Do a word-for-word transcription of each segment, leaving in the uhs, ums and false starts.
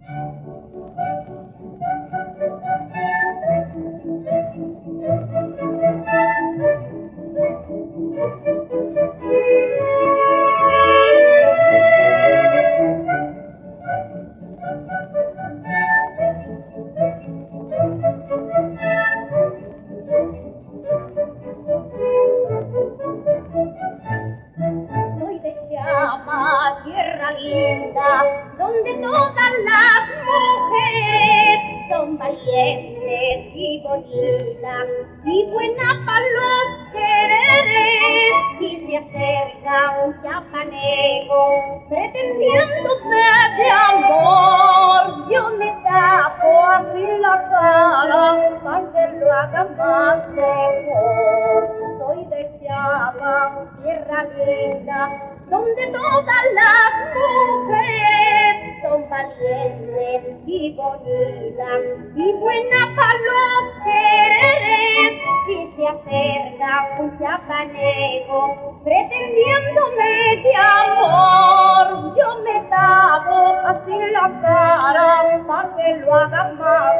Donde todas las mujeres son valientes y bonitas y buenas para los quereres, y se acerca un chapaneco pretendiéndome de amor. Yo me tapo así la cara para que lo haga más mejor. Soy de Chiapas, tierra linda, donde todas las mujeres son valientes y bonitas y buenas para los quereres, y se acerca un chapaneco pretendiéndome de amor. Yo me tapo así la cara para que lo haga más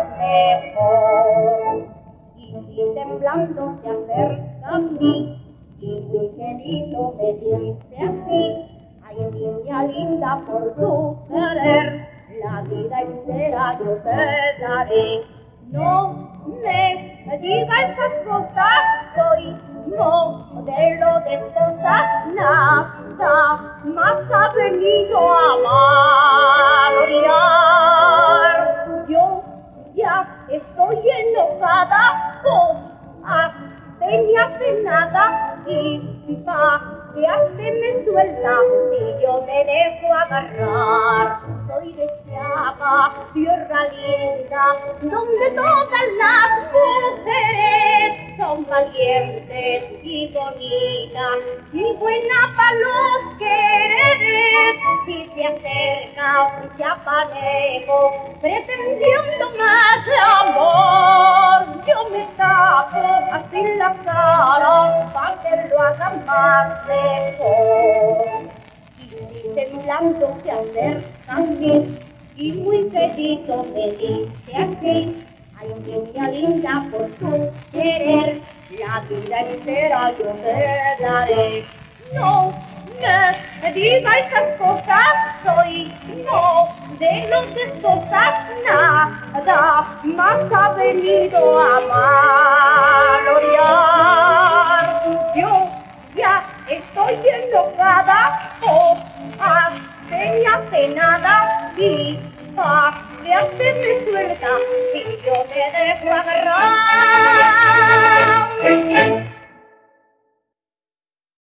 mejor. Y si temblando se acerca a mí y muy querido me dice así: ay, niña linda, por tu querer, la vida entera yo te daré. No me diga esas cosas, soy modelo de esposas, nada más ha venido a valorar. Yo ya estoy enojada con ni hace nada, y pa' que hace me suelta y yo me dejo agarrar. Soy de Chiapas, tierra linda, donde todas las mujeres son valientes y bonitas y buenas para los quereres, y se acerca un chapaneco pretendiendo más de amor. Yo me tapo así la cara para que lo haga más mejor. Y si temblando se acerca a mí y muy querido me dice así: ay, niña linda, por tu querer, la vida entera yo te daré. No me diga esas cosas, soy no de los esposas, nada más ha venido a valorar. Yo ya estoy enojada, oh, hace ni hace nada, y pa' que hace me suelta y yo me dejo agarrar.